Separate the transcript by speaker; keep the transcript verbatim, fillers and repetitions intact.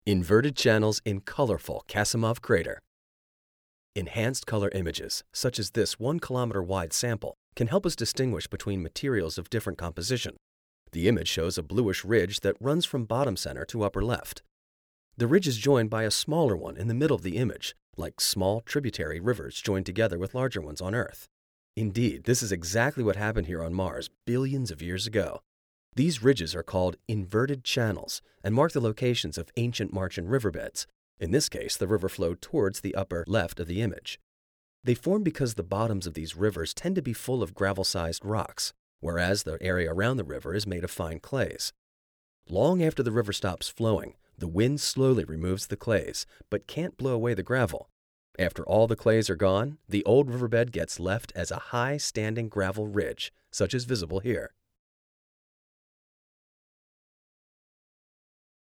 Speaker 1: Inverted channels in colorful Kasimov crater. Enhanced color images, such as this one kilometer wide sample, can help us distinguish between materials of different composition. The image shows a bluish ridge that runs from bottom center to upper left. The ridge is joined by a smaller one in the middle of the image, like small tributary rivers joined together with larger ones on Earth. Indeed, this is exactly what happened here on Mars billions of years ago. These ridges are called inverted channels and mark the locations of ancient Martian riverbeds. In this case, the river flowed towards the upper left of the image. They form because the bottoms of these rivers tend to be full of gravel-sized rocks, whereas the area around the river is made of fine clays. Long after the river stops flowing, the wind slowly removes the clays, but can't blow away the gravel. After all the clays are gone, the old riverbed gets left as a high standing gravel ridge, such as visible here.